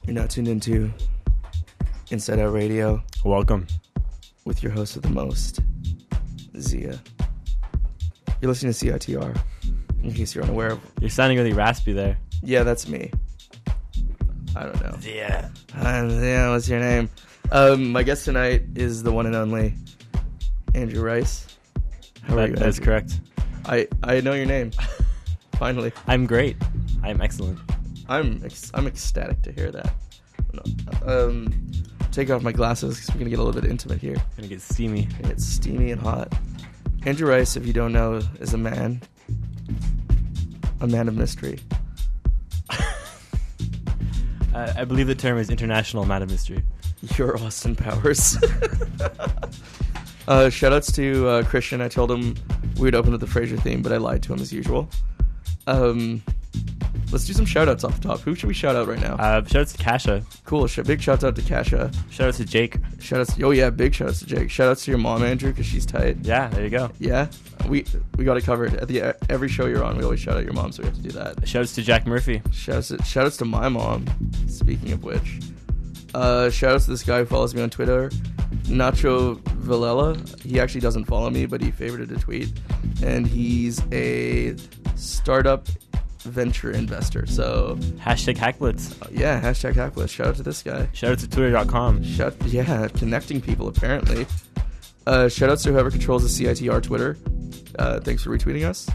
You're now tuned into Inside Out Radio Welcome. with your host of the most, Zia. You're listening to CITR, in case you're unaware. You're sounding really raspy there. Yeah, that's me. I don't know. Yeah. Yeah, what's your name? My guest tonight is the one and only Andrew Rice. How are you? That's Andrew? correct. I know your name. Finally. I'm great. I'm excellent. I'm ecstatic to hear that. Take off my glasses because we're gonna get a little bit intimate here. Gonna get steamy. It's steamy and hot. Andrew Rice, if you don't know, is a man of mystery. I believe the term is international man of mystery. You're Austin Powers. Shoutouts to Christian. I told him we'd open with the Frasier theme, but I lied to him as usual. Let's do some shoutouts off the top. Who should we shout out right now? Shoutouts to Kasha. Cool. Big shouts out to Kasha. Shoutouts to Jake. Big shoutouts to Jake. Shoutouts to your mom, Andrew, because she's tight. Yeah, there you go. Yeah, we got it covered. At every show you're on, we always shout out your mom, so we have to do that. Shoutouts to Jack Murphy. Shoutouts to my mom. Speaking of which, shoutouts to this guy who follows me on Twitter, Nacho Villela. He actually doesn't follow me, but he favorited a tweet, and he's a startup venture investor. So #Hackblitz. Yeah, #Hackblitz. Shout out to this guy. Shout out to Twitter.com. Connecting people apparently. Shout outs to whoever controls the CITR Twitter. Thanks for retweeting us.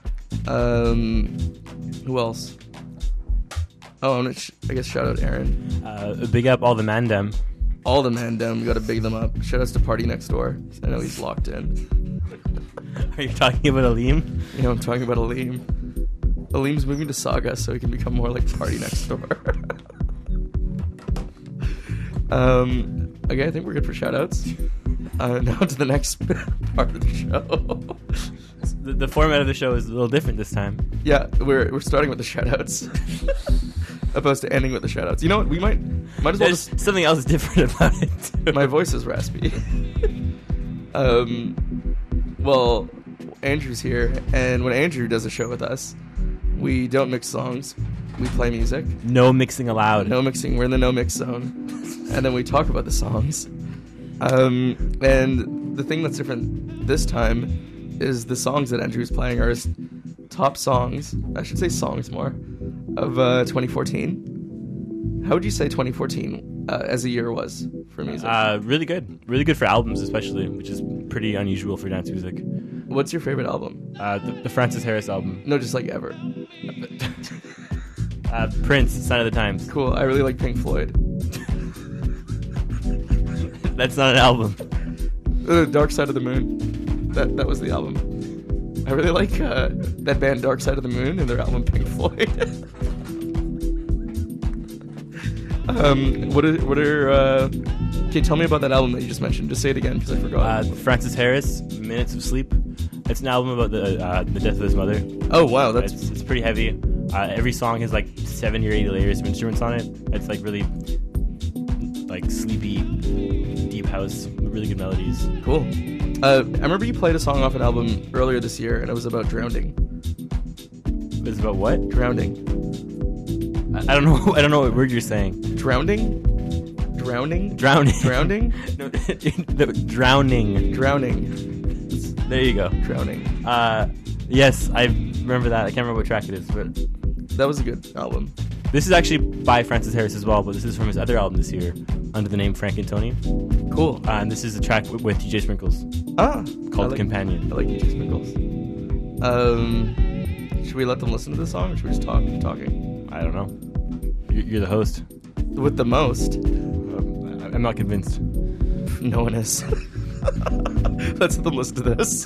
Who else? Oh, I guess shout out Aaron. Big up all the Mandem. All the Mandem, we gotta big them up. Shout outs to Party Next Door. I know he's locked in. Are you talking about Aleem? Yeah, I'm talking about Aleem. Aleem's moving to Saga so he can become more like Party Next Door. Okay, I think we're good for shoutouts. Now to the next part of the show. The format of the show is a little different this time. Yeah, we're starting with the shoutouts, opposed to ending with the shoutouts. You know what? We might as well. There's something else different about it too. My voice is raspy. Well, Andrew's here, and when Andrew does a show with us, we don't mix songs. We play music. No mixing allowed. No mixing. We're in the no mix zone, and then we talk about the songs. And the thing that's different this time is the songs that Andrew's playing are his top songs. I should say songs more of 2014. How would you say 2014 as a year was for music? Really good for albums, especially, which is pretty unusual for dance music. What's your favorite album? The Francis Harris album. No, just like ever. Prince, Sign of the Times. Cool. I really like Pink Floyd. That's not an album. Dark Side of the Moon. That was the album. I really like that band Dark Side of the Moon and their album Pink Floyd. Can you tell me about that album that you just mentioned? Just say it again because I forgot. Francis Harris, Minutes of Sleep. It's an album about the death of his mother. Oh wow, It's pretty heavy. Every song has like 70 or 80 layers of instruments on it. It's like really like sleepy, deep house, really good melodies. Cool. I remember you played a song off an album earlier this year, and it was about drowning. It's about what? Drowning. I don't know. I don't know what word you're saying. Drowning. Drowning. Drowning. No, drowning. Drowning. There you go. Drowning. Yes, I remember that. I can't remember what track it is, but that was a good album. This is actually by Francis Harris as well, but this is from his other album this year under the name Frank and Tony. Cool. And this is a track with DJ Sprinkles. Called The Companion. I like DJ Sprinkles. Should we let them listen to the song, or should we just keep talking? I don't know. You're the host. With the most. I'm not convinced. No one is. Let's let them listen to this.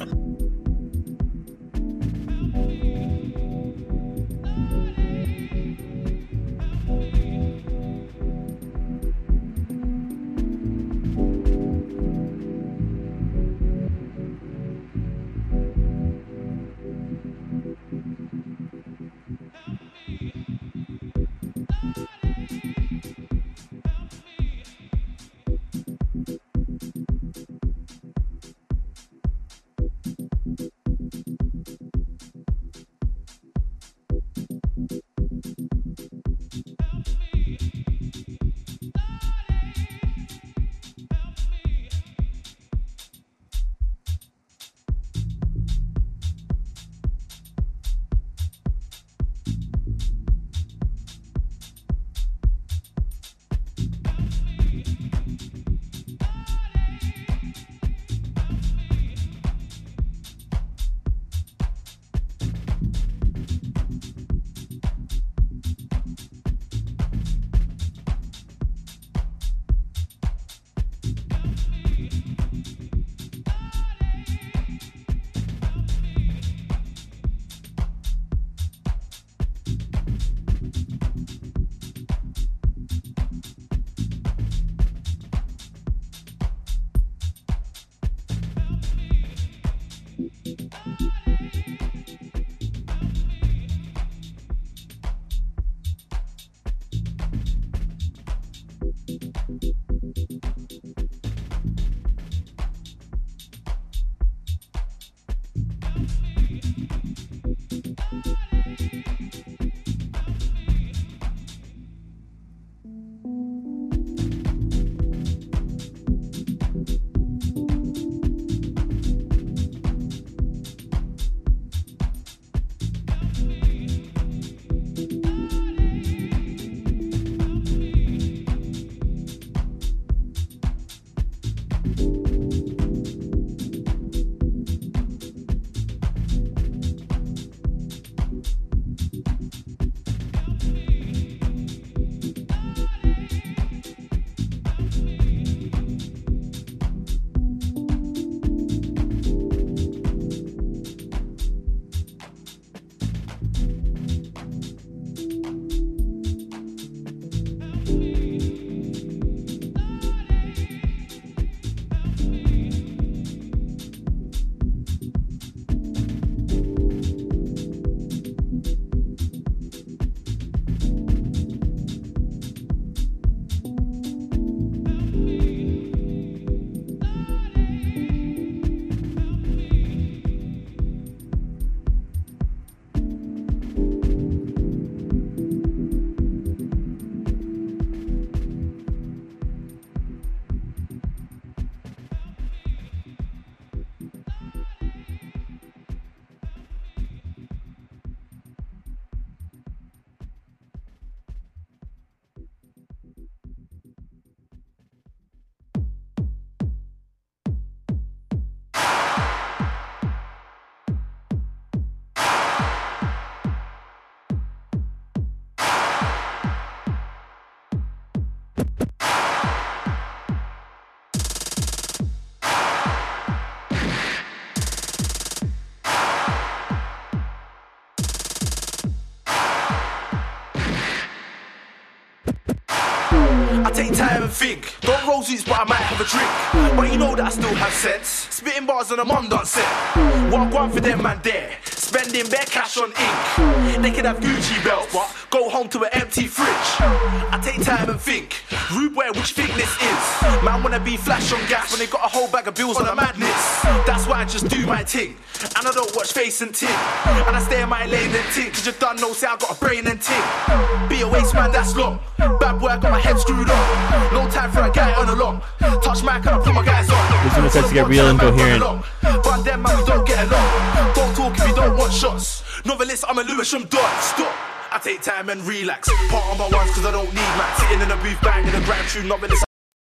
time and think. Don't roll suits, but I might have a drink. But you know that I still have sense. Spitting bars on a mum done set. One for them man there. Spending bare cash on ink. They could have Gucci belts, but go home to an empty fridge. I take time and think. Rude boy, which thing this is? Man wanna be flash on gas when they got a whole bag of bills on a madness. That's why I just do my thing. And I don't watch face and ting. And I stay in my lane and ting. Cause you done know, say I got a brain and ting. Be a waste man, that's long. Bad boy, I got my head screwed on. No time for a guy on along. Touch my can I put my guys on. This one starts to get real incoherent. But them man, we don't get along. Don't talk if you don't want shots. Novelist, I'm a Lewisham dot. Stop. I take time and relax. Part on my ones cause I don't need max. Sitting in the booth, banging a grand tune. Novelist,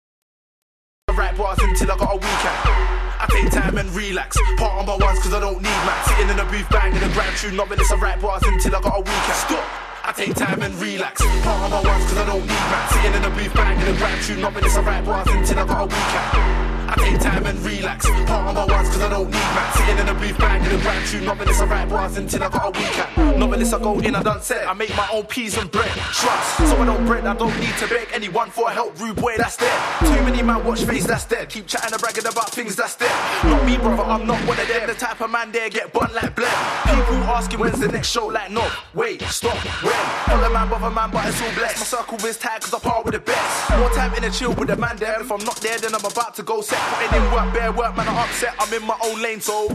I write bars until I got a weekend. I take time and relax. Part on my ones cause I don't need max. Sitting in the booth, banging a grand tune. Novelist, I write bars until I got a weekend. Stop. I take time and relax. Part on my ones cause I don't need max. Sitting in the booth, banging a grand tune. Novelist, I write bars until I got a weekend. I take time and relax. Part on my ones cause I don't need max. Sitting in the booth, banging a grand tune. Novelist, I write bars until I got a weekend. Novelist, I go in, I done set. I make my own peas and bread. Trust, so I don't bread, I don't need to beg anyone for help. Rude boy, that's dead. Too many man watch face, that's dead. Keep chatting and bragging about things, that's dead. Not me, brother, I'm not one of them. The type of man there get bun like bled. People asking when's the next show, like no. Wait, stop, when? Follow man, brother man, but it's all blessed. My circle is tight cause I part with the best. More time in a chill with the man there. If I'm not there, then I'm about to go set. Putting in work, bare work, man, I'm upset. I'm in my own lane, so.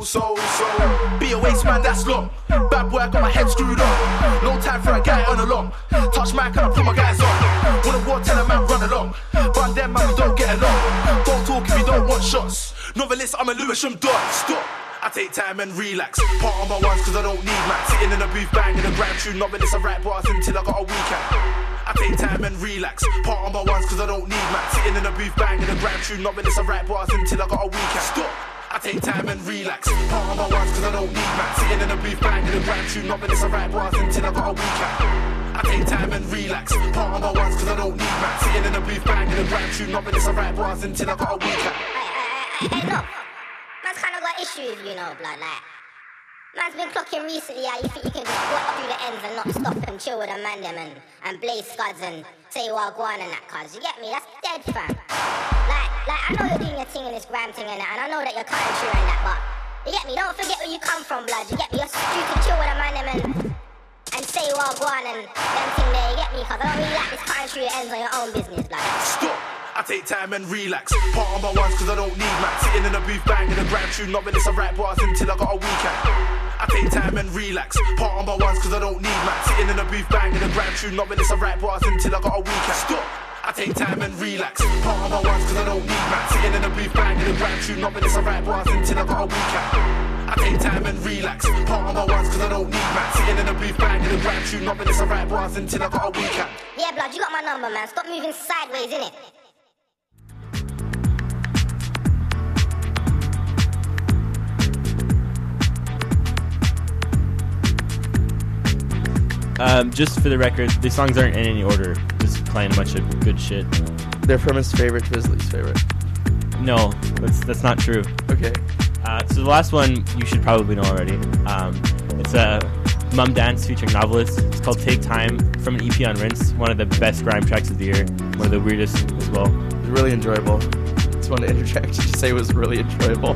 Be a waste man, that's long. Bad boy, I got my head screwed on. No time for a guy on along. Touch my can I put my guys on. Wanna war, tell a man run along. But them man, we don't get along. Don't talk if you don't want shots. Novelist, I'm a Lewisham dot. Stop. I take time and relax. Part on my ones cause I don't need max. Sitting in the booth, banging a grand tune. Novelist, I write bars until I got a weekend. I take time and relax. Part on my ones cause I don't need max. Sitting in the booth, banging a grand tune. Novelist, I write bars until I got a weekend. Stop. I take time and relax. Part on my ones cause I don't need max. Sitting in the booth, banging a grand tune. Novelist, I write bars until I got a weekend. I take time and relax. Part on my ones cause I don't need max. Sitting in the booth, banging a grand tune. Novelist, I write bars until I got a weekend. Hey, look. Man's kind of got issues, you know, blood, like. Man's been clocking recently how you think you can just walk through the ends and not stop and chill with a man them and blaze scuds and say wagwan and that, cuz, you get me? That's dead, fam. Like, I know you're doing your thing in this gram thing and that, and I know that you're cutting through and that, but, you get me? Don't forget where you come from, blood, you get me? You're you can chill with a man them and say wagwan and them thing there, you get me? Cuz I don't really like this cutting through your ends on your own business, blood. Stop. I take time and relax. Part on my ones cause I don't need max. Sitting in the booth, banging a grand tune. Novelist, I write bars until I got a weekend. I take time and relax. Part on my ones cause I don't need max. Sitting in the booth, banging a grand tune. Novelist, I write bars until I got a weekend. Stop. I take time and relax. Part on my ones cause I don't need max. Sitting in the booth, banging a grand tune. Novelist, I write bars until I got a weekend. I take time and relax. Part on my ones cause I don't need max. Sitting in the booth, banging a grand tune. Novelist, I write bars until I got a weekend. Yeah, blood, you got my number, man. Stop moving sideways, innit? Just for the record, these songs aren't in any order. Just playing a bunch of good shit. They're from his favorite to his least favorite. No, that's not true. Okay. So the last one you should probably know already. It's a Mum Dance featuring Novelist. It's called Take Time from an EP on Rinse. One of the best grime tracks of the year. One of the weirdest as well. It was really enjoyable. Just wanted to interject to say it was really enjoyable.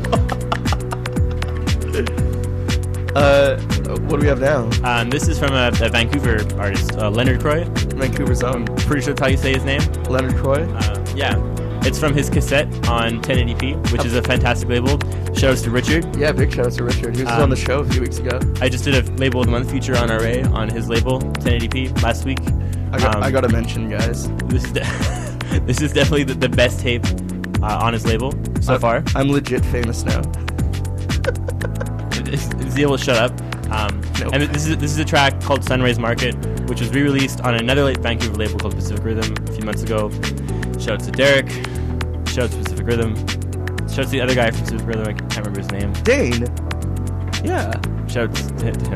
What do we have now? This is from a Vancouver artist, Leonard Croy. Vancouver's own. Pretty sure that's how you say his name. Leonard Croy? Yeah. It's from his cassette on 1080p, which is a fantastic label. Shoutouts to Richard. Yeah, big shoutouts to Richard. He was on the show a few weeks ago. I just did a Label of the Month feature on RA on his label, 1080p, last week. I got to mention, guys. This is definitely the best tape on his label so far. I'm legit famous now. Zeal will shut up. Nope. And this is a track called Sunrise Market, which was re-released on another Vancouver label called Pacific Rhythm a few months ago. Shout out to Derek. Shout out to Pacific Rhythm. Shout out to the other guy from Pacific Rhythm. I can't remember his name. Dane. Yeah. Shout out to him.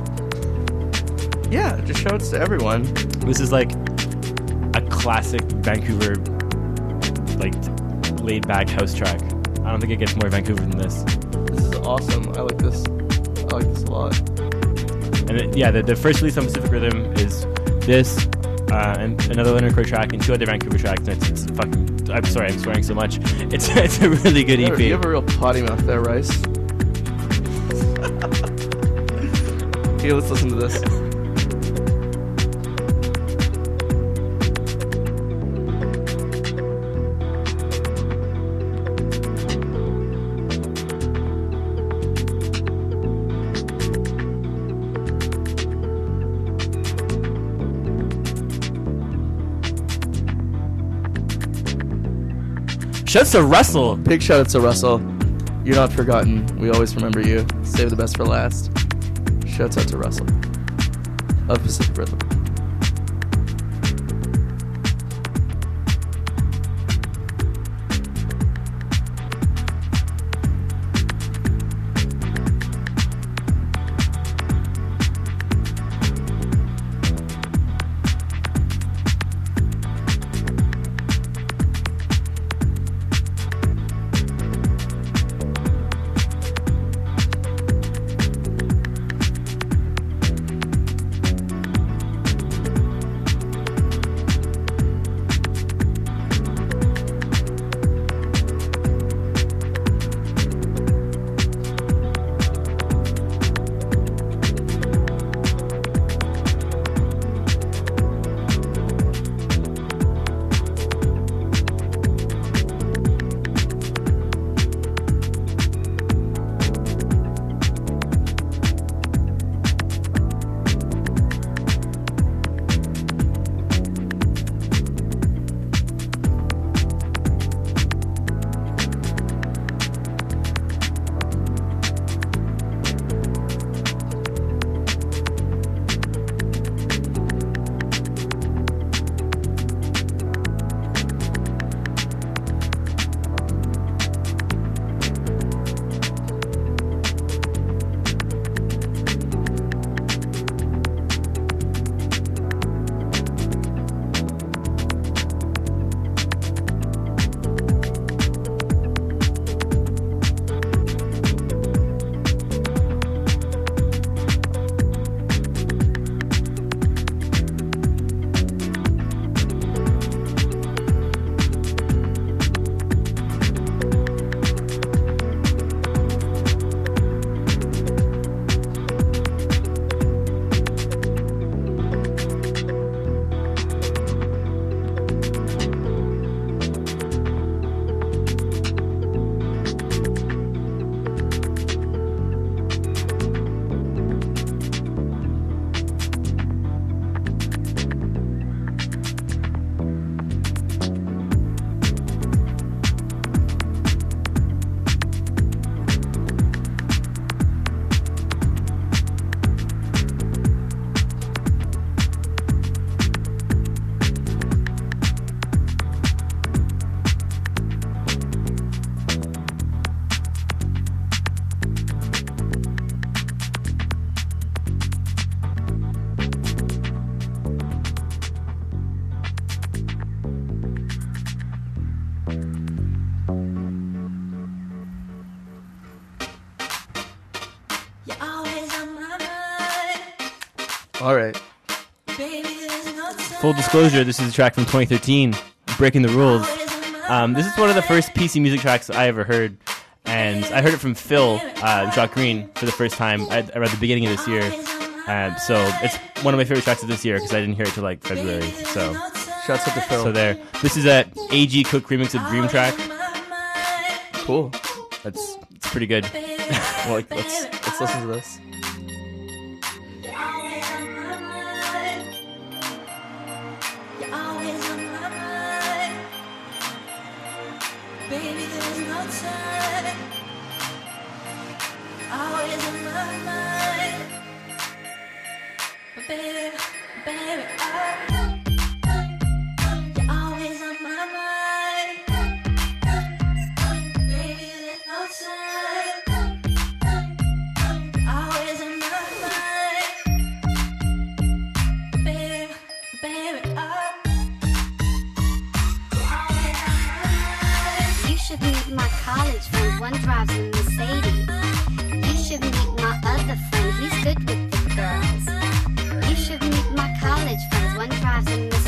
Yeah, just shout outs to everyone. This is like a classic Vancouver, like laid back house track. I don't think it gets more Vancouver than this. This is awesome. I like this a lot. And the first release on Pacific Rhythm is this, and another Leonard Cohen track, and 2 other Vancouver tracks. And it's fucking. I'm sorry, I'm swearing so much. It's a really good EP. You have a real potty mouth there, Rice. Here, let's listen to this. Shouts to Russell. Big shout out to Russell. You're not forgotten. We always remember you. Save the best for last. Shouts out to Russell of Pacific Rhythm. All right. Full disclosure, this is a track from 2013, Breaking the Rules. This is one of the first PC music tracks I ever heard, and I heard it from Phil, Jacques Green, for the first time around the beginning of this year. So it's one of my favorite tracks of this year because I didn't hear it till like February. So shouts out to Phil. So there. This is a AG Cook remix of Dream Track. Cool. It's pretty good. Well, let's listen to this. One drives a Mercedes.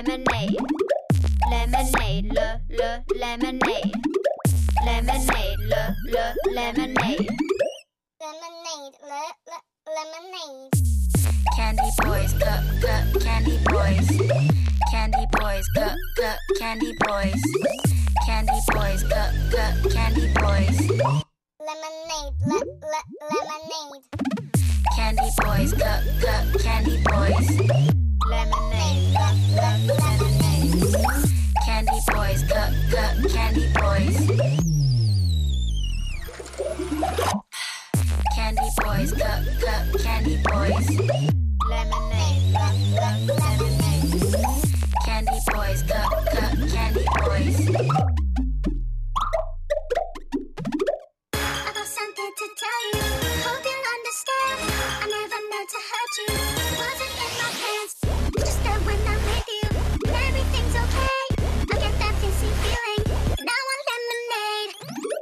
lemonade, lemonade, lemonade, lemonade, lemonade. Lemonade, lemonade. Candy boys, candy boys. Candy boys, candy boys. Candy boys, candy boys. Lemonade, lemonade. Candy boys, candy boys. Lemonade, lemonade. Candy boys, candy boys. Candy boys, candy boys. Lemonade, lemonade. Candy boys, candy boys. I got something to tell you. Hope you'll understand. I never meant to hurt you. Wasn't in my plans. Just that when I'm with you, everything's okay. I get that fizzy feeling. And I want lemonade.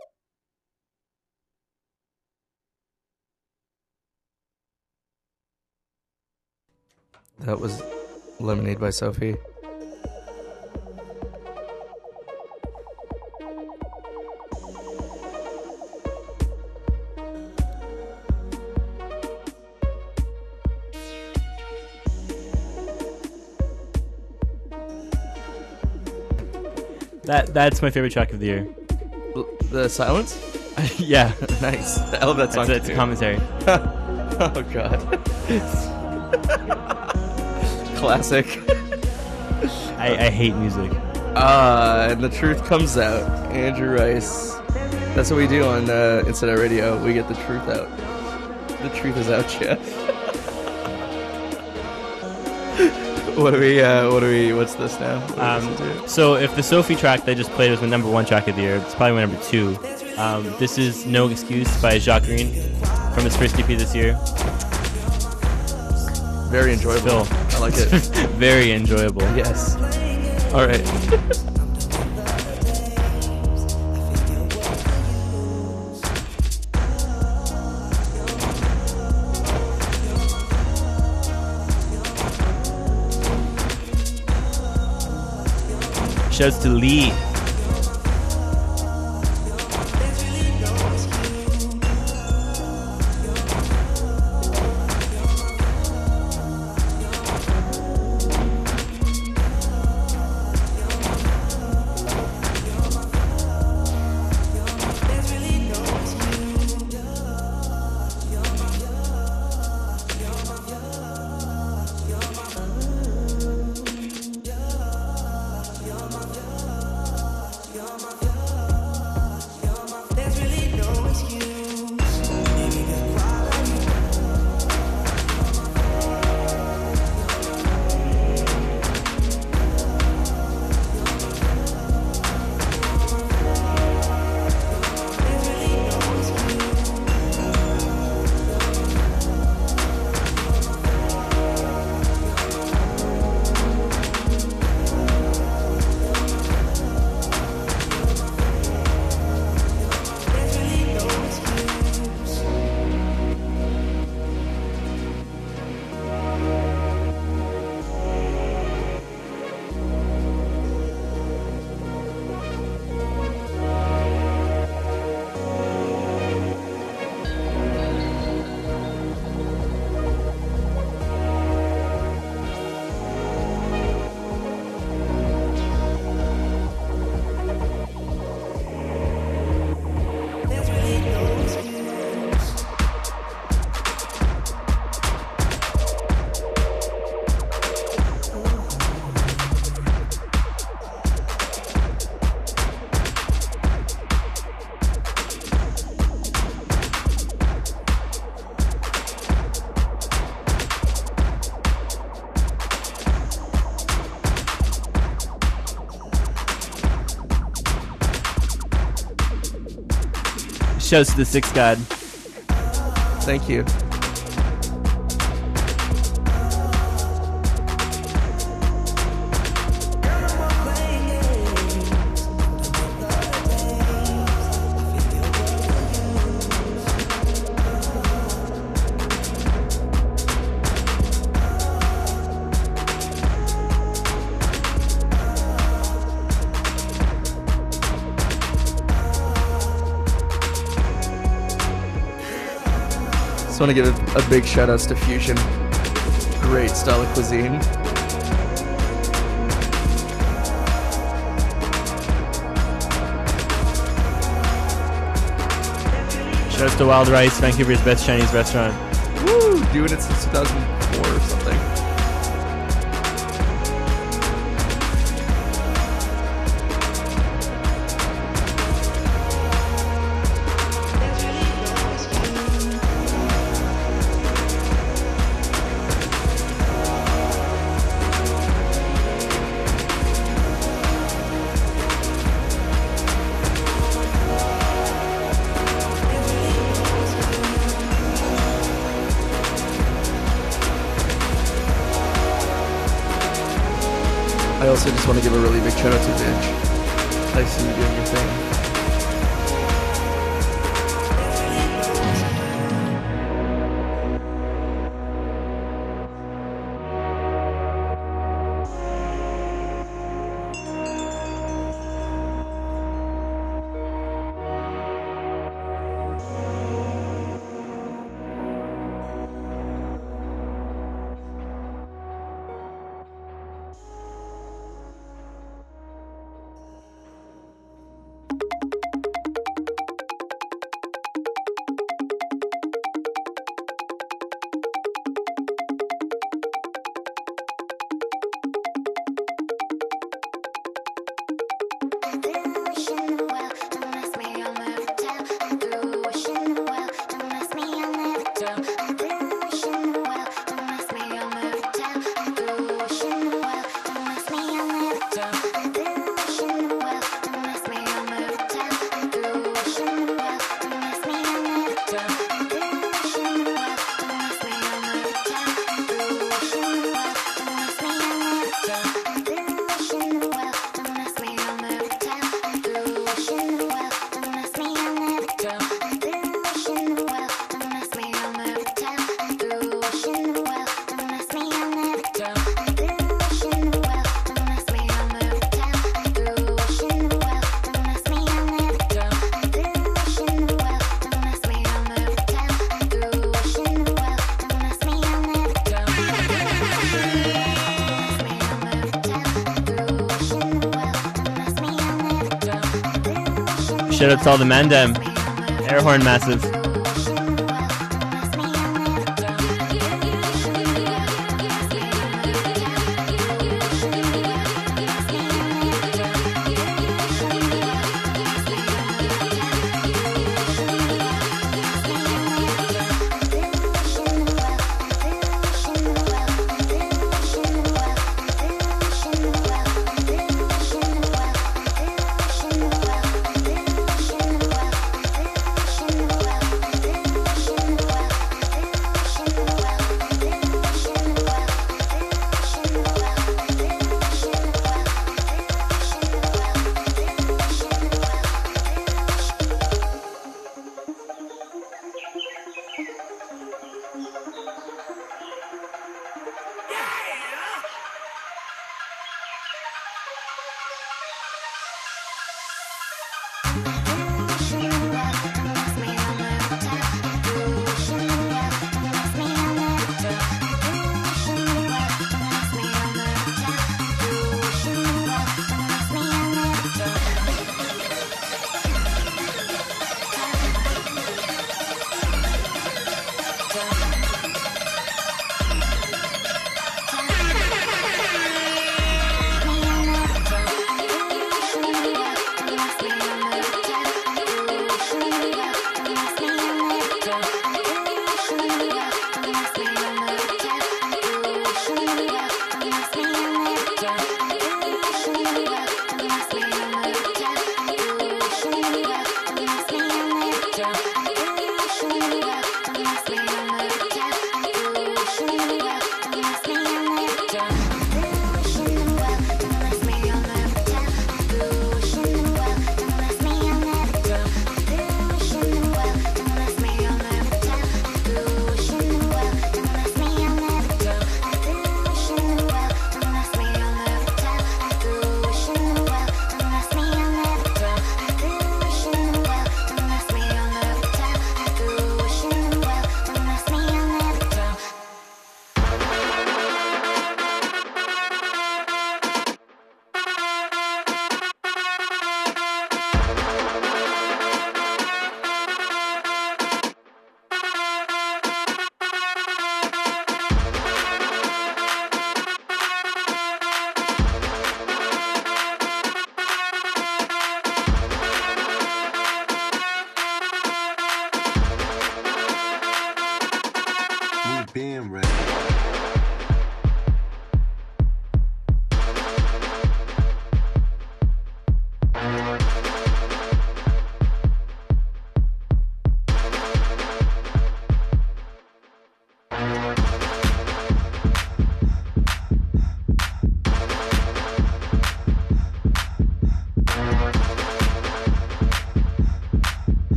That was Lemonade by Sophie. That's my favorite track of the year. The silence? Yeah, Nice. I love that song. that's a too. commentary. Oh god. Classic. I hate music. And the truth comes out. Andrew Rice. That's what we do on Insider Radio. We get the truth out. The truth is out, Jeff. What's this now? What do we listen to? So if the Sophie track they just played was my number one track of the year, it's probably my number two. This is No Excuse by Jacques Green from his first EP this year. Very enjoyable. Phil. I like it. Very enjoyable. Yes. All right. Shouts to Lee. Shouts to the Six God. Thank you. Just want to give a big shout outs to Fusion. Great style of cuisine. Shout out to Wild Rice, Vancouver's best Chinese restaurant. Woo! Doing it since 2004 or something. I also just want to give a really big shout out to Vidge. I see you doing your thing. Shout out to all the Mandem. Air horn massive.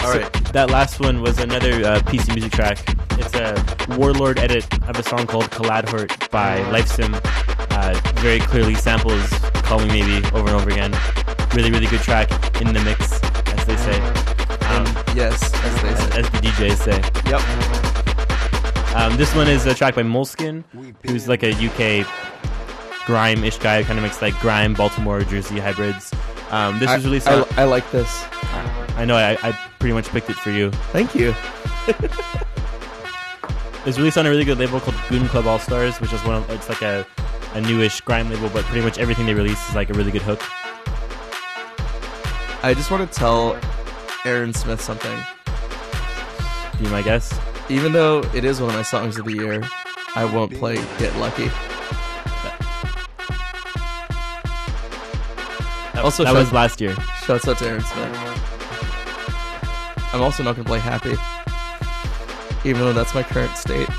All right. That last one was another PC music track. It's a Warlord edit of a song called Kaladhort by Lifesim. Very clearly samples Call Me Maybe over and over again. Really, really good track in the mix, as they say. Yes, as they say. As the DJs say. Yep. This one is a track by Moleskine, who's like a UK grime-ish guy, kind of makes like grime, Baltimore, Jersey hybrids. This was released on... I like this. I know, I pretty much picked it for you. Thank you. It's released on a really good label called Goon Club All Stars, which is it's like a newish grime label, but pretty much everything they release is like a really good hook. I just want to tell Aaron Smith something. Be my guest. Even though it is one of my songs of the year, I won't play Get Lucky. That was last year. Shouts out to Aaron Smith. I'm also not going to play Happy, even though that's my current state.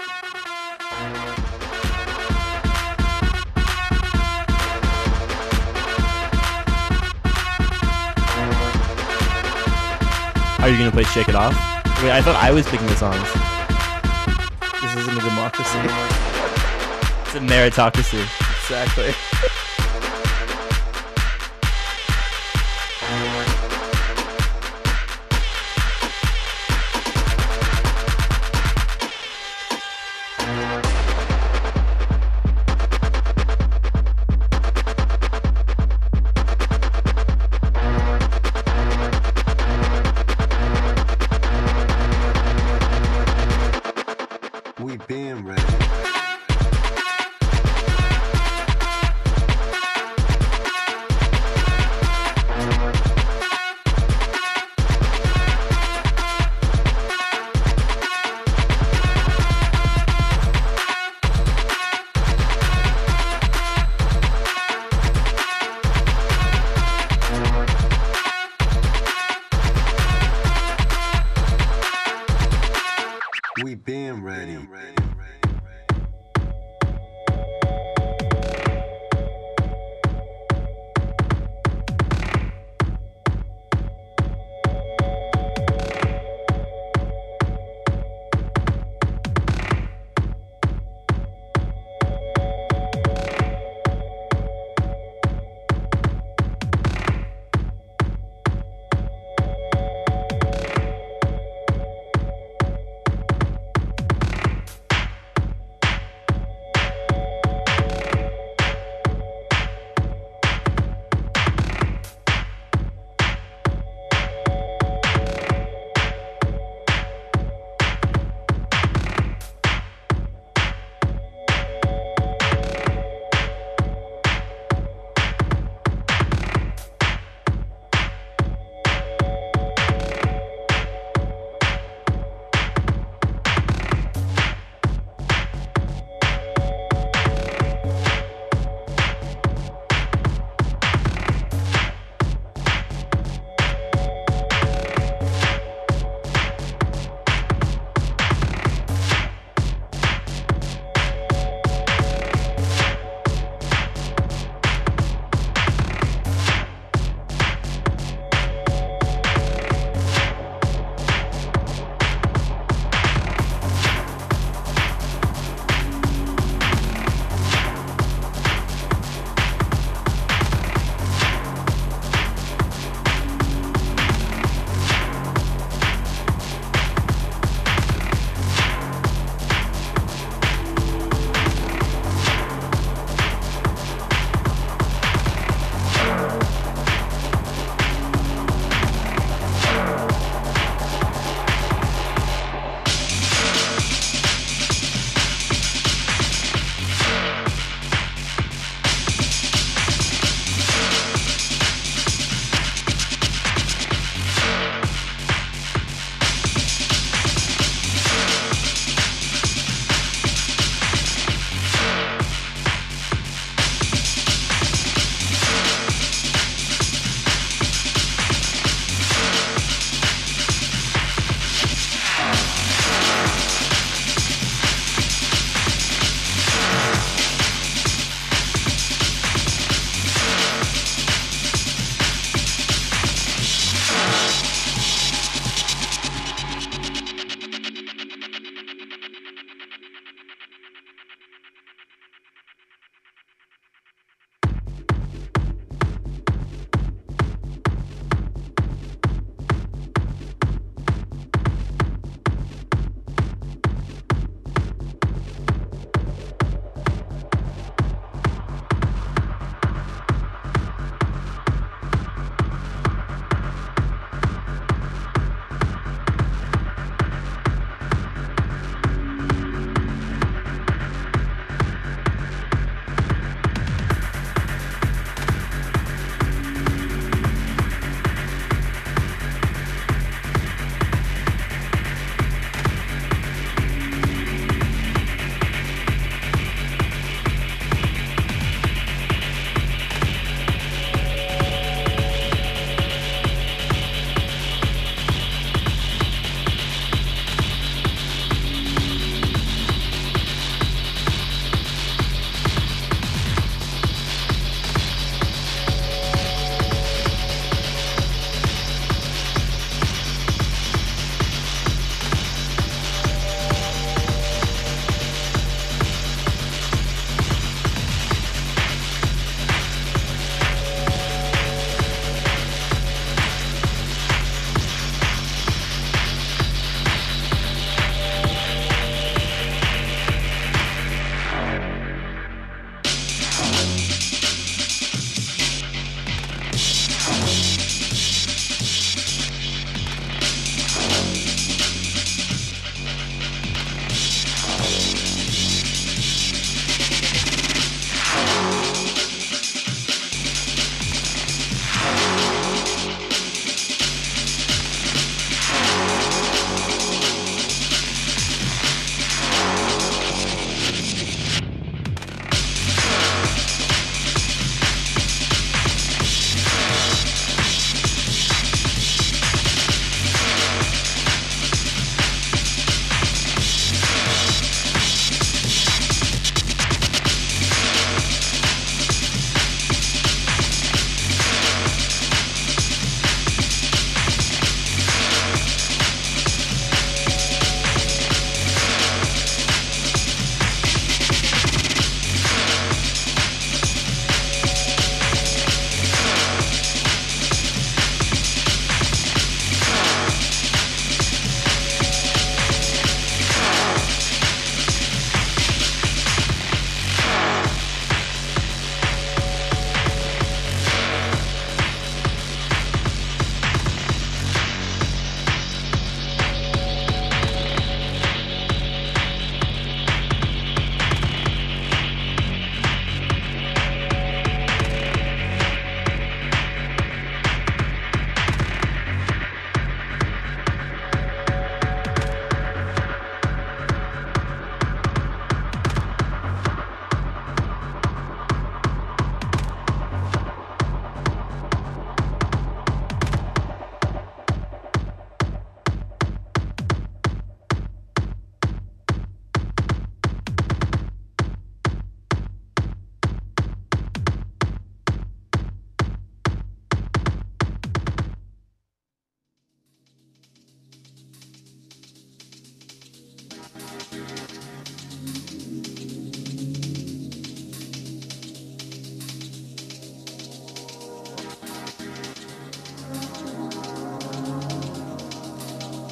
Are you going to play Shake It Off? Wait, I thought I was picking the songs. This isn't a democracy. It's a meritocracy. Exactly. We been ready. We been ready.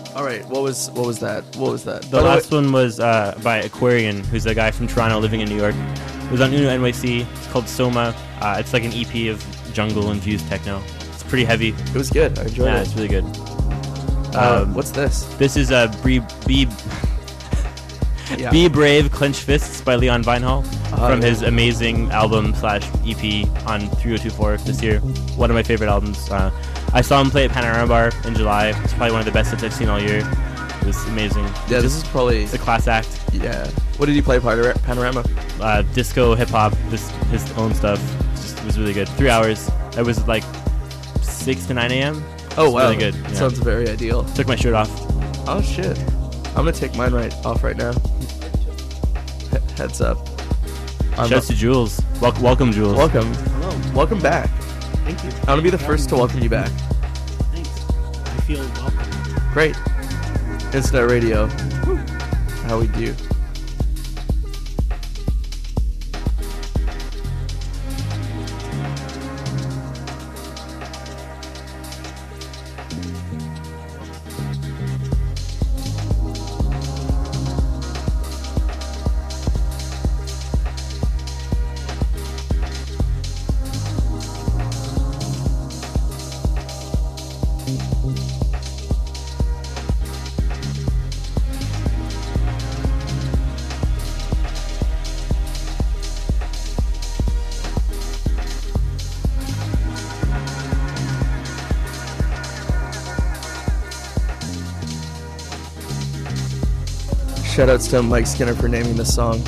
All right, what was that? What was that? The By last way- one was by Aquarian, who's a guy from Toronto living in New York. It was on Uno NYC. It's called Soma. It's like an EP of jungle infused techno. It's pretty heavy. It was good. I enjoyed Yeah, it. it's really good. What's this? This is Yeah. Be Brave Clench Fists by Leon Vinehall from yeah. his amazing album / EP on 3024 this year. One of my favorite albums. I saw him play at Panorama Bar in July. It's probably one of the best sets I've seen all year. It was amazing. Yeah, this is probably. It's a class act. Yeah. What did he play? Panorama. Disco, hip hop, his own stuff. It was really good. 3 hours. It was like 6 to 9 a.m. Oh It's wow, really good. Yeah. Sounds very ideal. Took my shirt off. Oh shit. I'm gonna take mine off right now. Heads up. Shouts to Jules. Welcome, Jules. Welcome. Hello. Welcome back. Thank you. I'm gonna be the first to welcome you back. Thanks. I feel welcome. Great. Internet radio. How we do. Shoutouts to Mike Skinner for naming this song.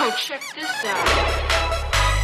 Yo, check this out.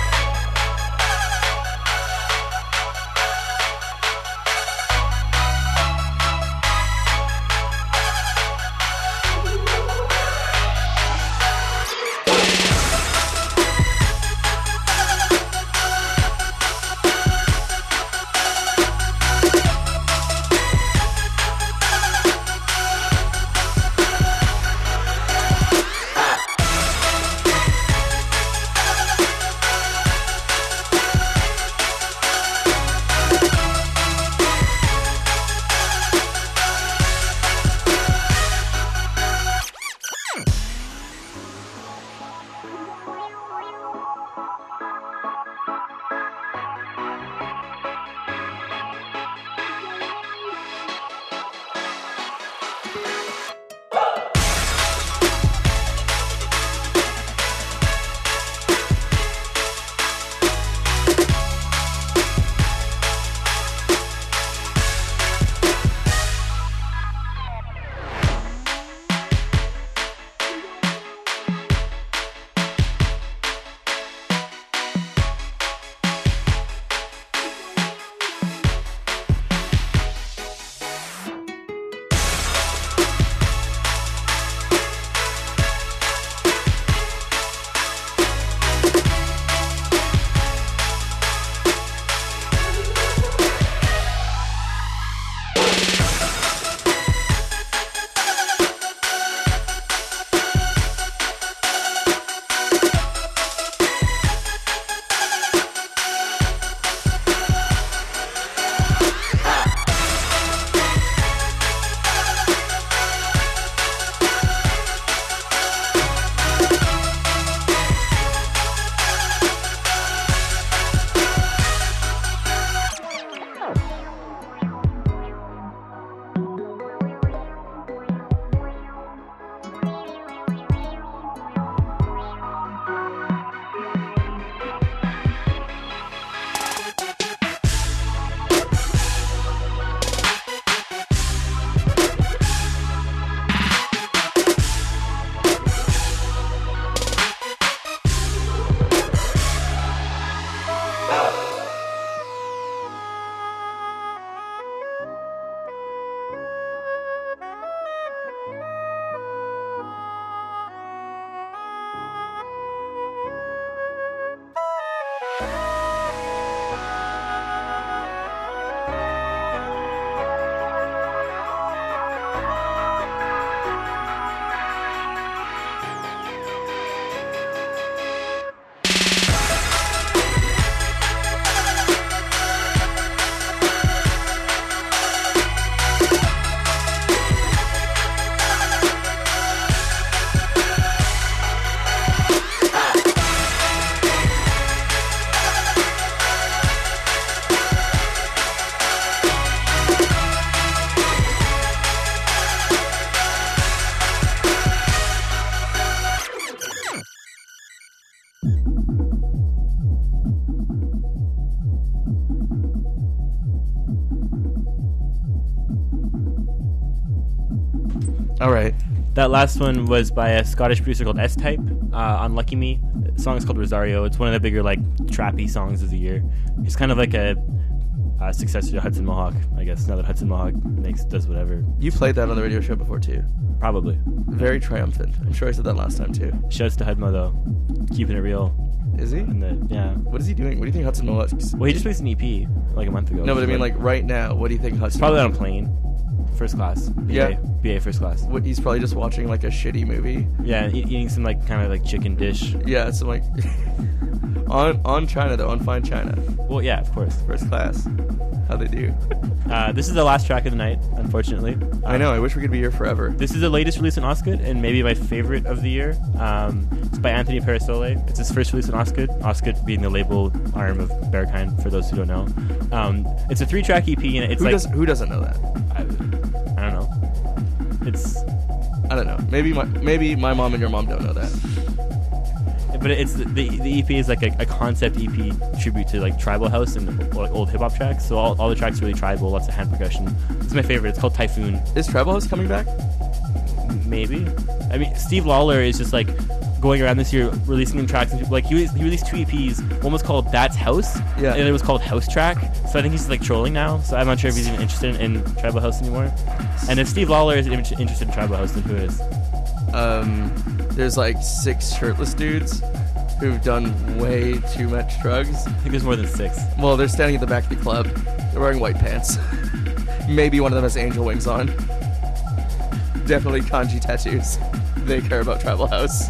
All right. That last one was by a Scottish producer called S-Type on Lucky Me. The song is called Rosario. It's one of the bigger, like, trappy songs of the year. He's kind of like a successor to Hudson Mohawk, I guess, now that Hudson Mohawk does whatever. You played that on the radio show before, too. Probably. Very triumphant. I'm sure I said that last time, too. Shouts to Hudmo, though. Keeping it real. Is he? Yeah. What is he doing? What do you think Hudson Mohawk's... Well, he just released an EP, like, a month ago. No, but I mean, like, right now, what do you think Hudson... Probably on a plane. First class. BA first class. What, he's probably just watching, like, a shitty movie. Yeah, eating some, like, kind of, like, chicken dish. Yeah, some, like... on China, though. On fine China. Well, yeah, of course. First class. How they do. This is the last track of the night, unfortunately. I know. I wish we could be here forever. This is the latest release on Osgood, and maybe my favorite of the year. It's by Anthony Parasole. It's his first release on Osgood. Osgood being the label arm of Bearkind, for those who don't know. It's a 3-track EP, and it's who doesn't know that? I don't know. I don't know. Maybe my mom and your mom don't know that. But it's the EP is like a concept EP tribute to like tribal house and like old hip hop tracks. So all the tracks are really tribal, lots of hand percussion. It's my favorite. It's called Typhoon. Is tribal house coming back? Maybe. I mean, Steve Lawler is just like going around this year releasing new tracks, and people, like he released 2 EPs. One was called That's House, Yeah. and it was called House Track. So I think he's like trolling now. So I'm not sure if he's even interested in tribal house anymore. And if Steve Lawler is interested in tribal house, then who is? There's like 6 shirtless dudes who've done way too much drugs. I think there's more than 6. Well, they're standing at the back of the club. They're wearing white pants. Maybe one of them has angel wings on. Definitely kanji tattoos. They care about tribal house.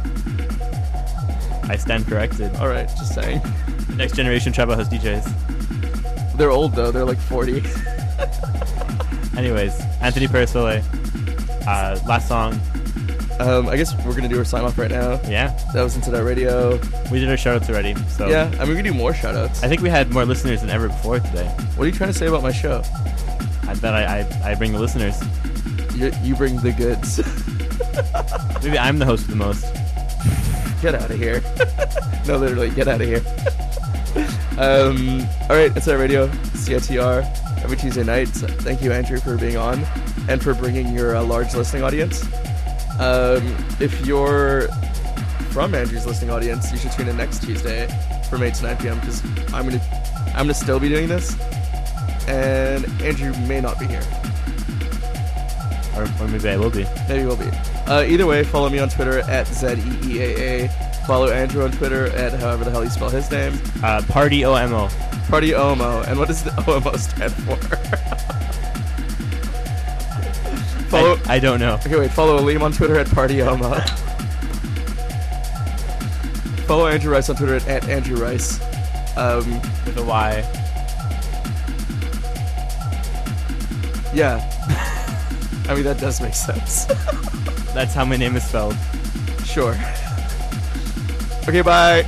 I stand corrected. All right, just saying. Next generation tribal house DJs. They're old though. They're like 40. Anyways, Anthony Percival. Last song. I guess we're gonna do our sign off right now. Yeah. That was Into That Radio. We did our shoutouts already. So Yeah, I mean we can do more shoutouts. I think we had more listeners than ever before today. What are you trying to say about my show? I bet I bring the listeners. You bring the goods. Maybe I'm the host of the most. Get out of here. No, literally, get out of here. All right, it's our radio, CITR, every Tuesday night. So thank you, Andrew, for being on and for bringing your large listening audience. If you're from Andrew's listening audience, you should tune in next Tuesday from 8 to 9 p.m. because I'm gonna still be doing this, and Andrew may not be here. Or maybe I will be. Maybe we'll be. Either way, follow me on Twitter at ZEEAA. Follow Andrew on Twitter at however the hell you spell his name. Party OMO. Party OMO. And what does the OMO stand for? Follow. I don't know. Okay, wait. Follow Aleem on Twitter at Party OMO. Follow Andrew Rice on Twitter at Andrew Rice. With a Y. Yeah. I mean, that does make sense. That's how my name is spelled. Sure. Okay, bye.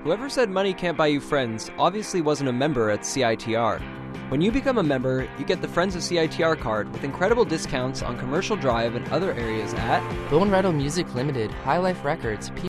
Whoever said money can't buy you friends obviously wasn't a member at CITR. When you become a member, you get the Friends of CITR card with incredible discounts on Commercial Drive and other areas at Bone Rattle Music Limited, High Life Records,